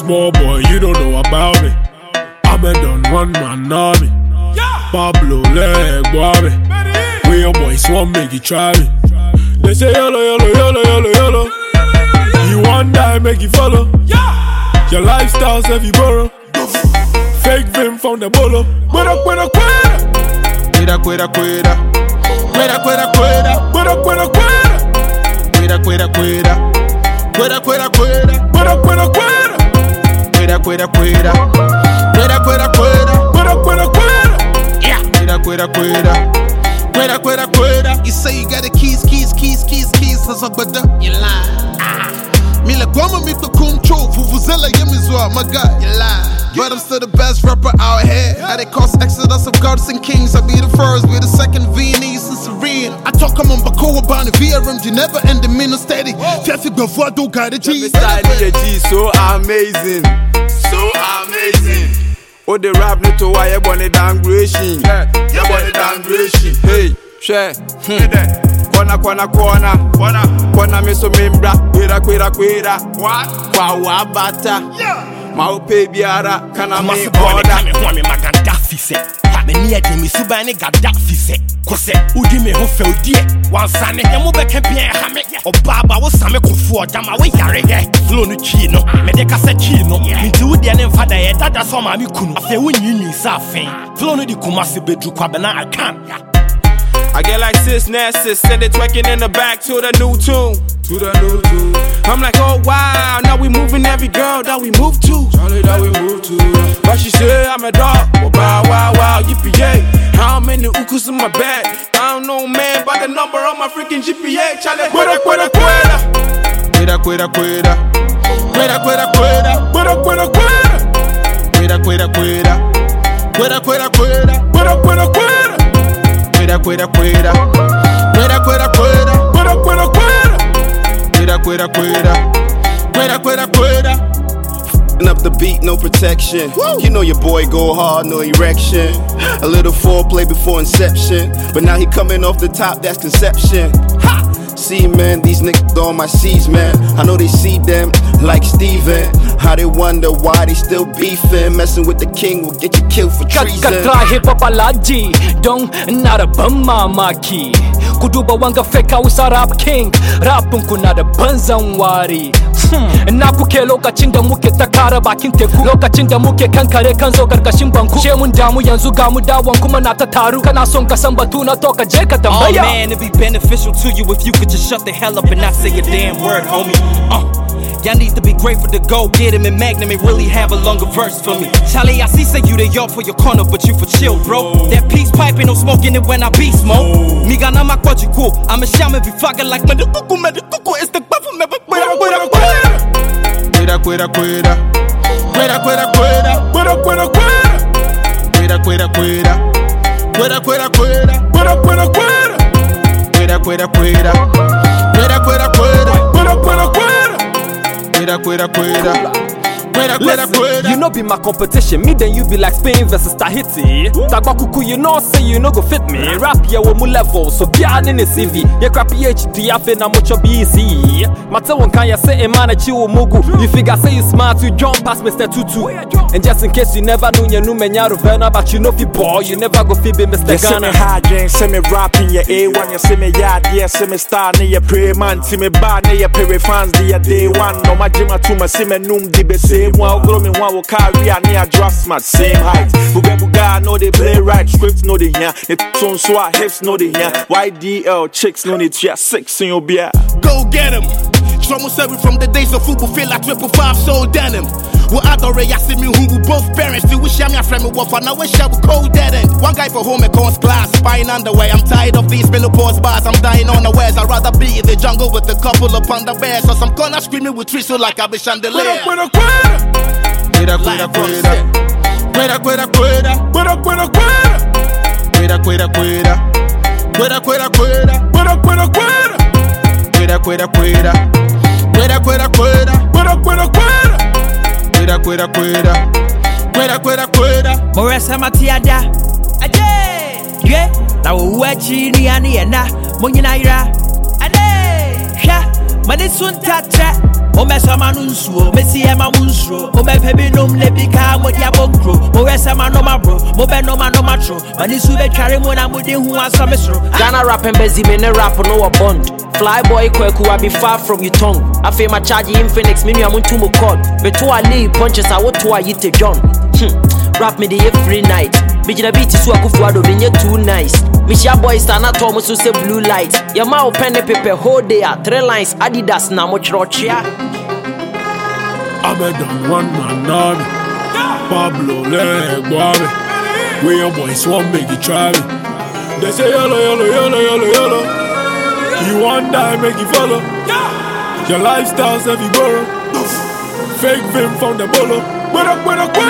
Small boy, you don't know about me. I'm a done one man army. Pablo leg boy. We your boys won't make you try me. They say yellow, yellow, yellow, yellow, yellow. You one die, make you follow. Your lifestyle's heavy borrow. Fake vim from the bolo. Quera, quera, quera. Quera, quera, quera. Quera, quera, quera. Quera, quera, quera. Quera, quera, quera. Quera, quera, quera. Quera, quera, quera. Quera, quera, quera. Quera, quera, quera. Quera, quera, quera. Yeah. Quera, quera, quera. Quera, quera, quera. You say you got the keys. That's a better. You lie. Me like woman make the control. Vuvuzela yemizwa, my guy. You lie. But I'm still the best rapper out here. How they cause exodus of gods and kings. I be the first, be the second, Viennese and Serene. I talk I'm on Bakoa Bani VRM, you never end the minute steady. Fiafi before do got a G. So amazing. So amazing. Oh, the rap no to why you want it downgrading. You want it downgrading. Hey, share. Kona me so membra. Quera. What? Kwa bata. Ma upe biara kana me order. Me Gaddafi se. Me near me subane Gaddafi se. Kose udi me ho fe odi e. Wansane emu beke bien ha me. Obaba wo same kofu odama we yare ye. Flow no chi no. Me de kase chi no. Me ti udi ane mfada ye dada so ma me kunu. Afi wonyi sa afen. Flow no di kumasi bedru kwa bena I can. I get like sis nasty, send it twerking in the back to the new tune. I'm like, oh wow, now we moving every girl that we move to. But she say I'm a dog. Oh, wow, yippee-yay. How many ukus in my bag? I don't know, man, but the number on my freaking GPA. Chale, quera. Quera, quera, quera. Quera, quera, quera. Quera, quera, quera. Quera, quera, quera. Quera, quera, quera. Quera, quera, quera. Quera, quera, quera. Quera, quera, quera. Quera, quera, quera. Quera, quera, quera. Quera, quera, quera. Up the beat, no protection. Woo. You know your boy go hard, no erection. A little foreplay before inception, but now he coming off the top, that's conception. Ha! See, man, these niggas on my seas, man. I know they see them like Steven. How they wonder why they still beefing. Messing with the king will get you killed for treason. Katra hip hop alaji, dong nada bama maki. Kuduba wanga fake usa rap king. Rapun kunada banzan wari. Na kuke lokacin da muke ta kara bakin teku. Lokacin da muke kankare kan zo gargashin banku. She mun damu yanzu ga mu dawon kuma na ta taru. Kana son ka san batu na to ka je ka tambaya. Oh man, it'd be beneficial to you if you could just shut the hell up and not say a damn word, homie. Y'all need to be grateful to go get him and Magnum and really have a longer verse for me. Charlie, I see say you the yard for your corner, but you for chill, bro. That peace pipe ain't no smoking it when I be smoke. Me gana ma kwaji cool. I'm a shaman be fucking like Medukuku. It's the buffalo me Quera, quera, quera. Quera, quera, quera. Quera, quera, quera. Quera, quera, quera. Quera, quera, quera. Quera, quera, quera. Quera, quera, quera. Quera, quera, quera. Quera, quera, quera. Quera, quera, quera. Quera, quera, quera. Quera, quera, quera. You know be my competition. Me then you be like Spain versus Tahiti. Tagba kuku, you know say you no go fit me. Rap ya wo mu level, so bia in the CV. Ye crap PhD afe na mucho BC. Mata won kan ya say man achi wo mugu. You figure say you smart, you jump past Mr. Tutu. And just in case you never know you menya Rovena, but you know fi boy, you never go fi be Mr. Ghana. Ghana. High drink, say me rapping ya A1, you say me yard, yeah, say me star, ne ya pray man, see me bar, ne ya pay fans, the day one. No my jima to my see me noom di be same one, grow me one will carry a near draft smart, same height. Buga know they play right, scripts know they hear, it son so our hips know they hear. YDL chicks know it, yeah, 6 in your beer. Go get him. Trouble serving from the days of football, feel like 555 sold denim. Well, I don't really see me who both parents do. Wish I'm your friend with what now wish I would cold dead end. One guy for home and cons class, buying underwear. I'm tired of these menopause bars, I'm dying on the wares. I'd rather be in the jungle with a couple of panda bears. Or some corner screaming with trees so like I be chandelier. Quera, quera. Quera, quera, quera. Quera, quera, quera. Quera, quera, quera. Quera, quera, quera. Quera, quera, quera. Quera, quera, quera. Quera, quera, quera. Quera, quera, quera. Quera, quera, quera. Quera, quera, quera. Quera, quera, quera. Moresa Matiada. Ade. Yeah. Na uwachi ni ani na. Monyina ira. Ade. Sha. Mane sun tatra. Omesama nunsuo, Messi Emma Munsro, Omepebinum Lebica, Modia Bonkro, Moresama no bro, Mobenoma no matro, Manisube Charimona Mudi who has some misro. Ghana rapping Bezzy, me ne rap no a bond. Flyboy Kweku, I be far from your tongue. I feel my charge in Phoenix, me I'm to my call. But to a lead punches, I would to a yite John. Rap me the every night. Bijina beat is waku fuado, then you're too nice. Misha boys stand at Thomas who say blue light. Your mouth pen the paper, whole day, 3 lines, Adidas, na much rochia. I'm a done one man army. Pablo Leguave. Where your boys won't make it try me. They say yellow, yellow, yellow, yellow, yellow. You want die, make you follow. Your lifestyle's every borrow. Fake vim from the bolo. What up, what up, what up?